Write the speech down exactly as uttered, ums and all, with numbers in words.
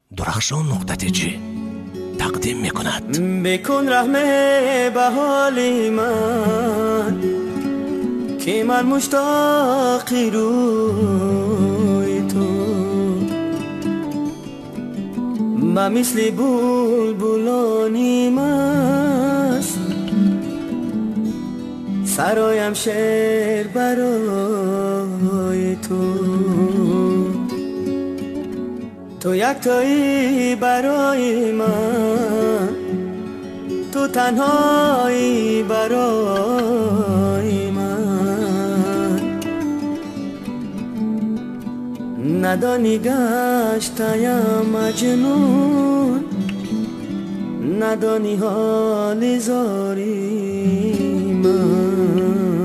درخشان نقطه جی تقدیم میکند. بکن رحم به حال من که من مشتاقی روی تو، من مثل بلبلانی مست سرایم شعر برای تو. تو یک تایی برای من، تو تنهایی برای من، ندانی گشتم مجنون، ندانی حال زاری من.